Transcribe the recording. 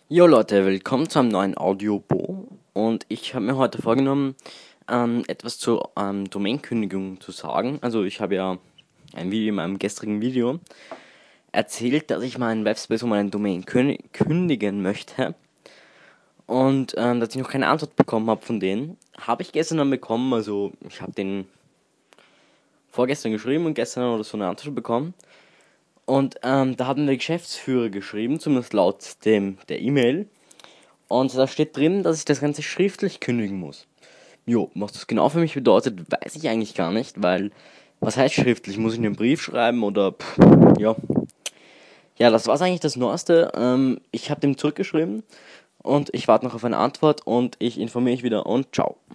Jo Leute, willkommen zu einem neuen Audiobo und ich habe mir heute vorgenommen, etwas zur Domainkündigung zu sagen. Also ich habe ja ein Video in meinem gestrigen Video erzählt, dass ich meinen Webspace um eine Domain kündigen möchte und dass ich noch keine Antwort bekommen habe von denen. Habe ich gestern dann bekommen, also ich habe den vorgestern geschrieben und gestern oder so eine Antwort bekommen. Und da hat mir der Geschäftsführer geschrieben, zumindest laut der E-Mail. Und da steht drin, dass ich das Ganze schriftlich kündigen muss. Jo, was das genau für mich bedeutet, weiß ich eigentlich gar nicht, weil, was heißt schriftlich? Muss ich einen Brief schreiben oder, ja. Ja, das war's eigentlich das Neueste. Ich habe dem zurückgeschrieben und ich warte noch auf eine Antwort und ich informiere mich wieder und ciao.